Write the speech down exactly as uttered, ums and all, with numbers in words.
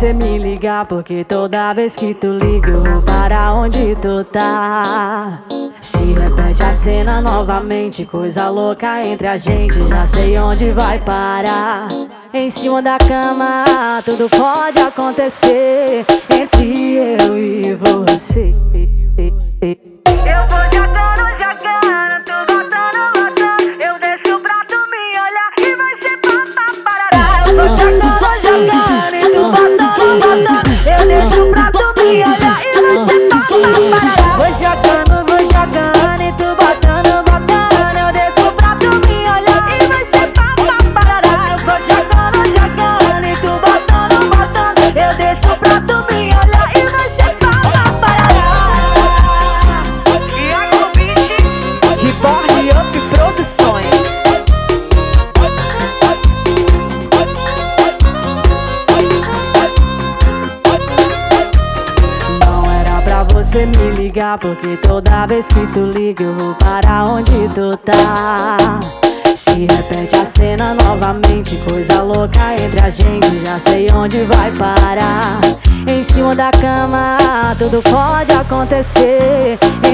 você me ligar, porque toda vez que tu liga eu vou para onde tu tá. Se repete a cena novamente, coisa louca entre a gente, já sei onde vai parar. Em cima da cama tudo pode acontecer entre eu e você. Eu vou jogando, jogando, tu botando, botando. Eu deixo pra tu me olhar e vai ser papá parará. Eu vou jogando, jogando, e tu botando, botando. Eu deixo pra tu me olhar e vai ser papá parará. Vou jogando, vou jogando e tu botando, botando. Eu deixo pra tu me olhar e vai ser papá parará. Eu vou jogando, jogando, e tu botando, botando. Eu deixo pra tu me olhar e vai ser papá parará. Reborn Up Produções. Não era pra você me ligar, porque toda vez que tu liga eu vou para onde tu tá. Se repete a cena novamente, coisa louca entre a gente, já sei onde vai parar. Em cima da cama tudo pode acontecer